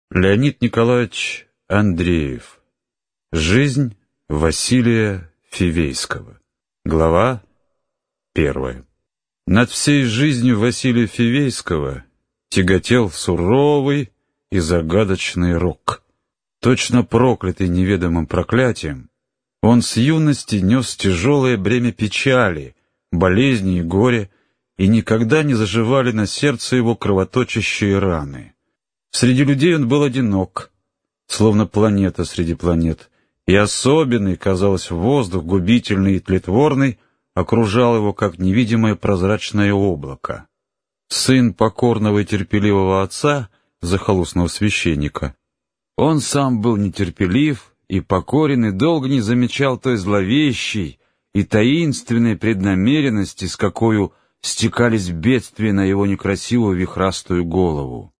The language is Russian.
Леонид Николаевич Андреев. Жизнь Василия Фивейского. Глава 1. Над всей жизнью Василия Фивейского тяготел суровый и загадочный рок. Точно проклятый неведомым проклятием, он с юности нес тяжелое бремя печали, болезни и горя, и никогда не заживали на сердце его кровоточащие раны. Среди людей он был одинок, словно планета среди планет, и особенный, казалось, воздух, губительный и тлетворный, окружал его, как невидимое прозрачное облако. Сын покорного и терпеливого отца, захолустного священника, он сам был нетерпелив и покорен, и долго не замечал той зловещей и таинственной преднамеренности, с какою стекались бедствия на его некрасивую вихрастую голову.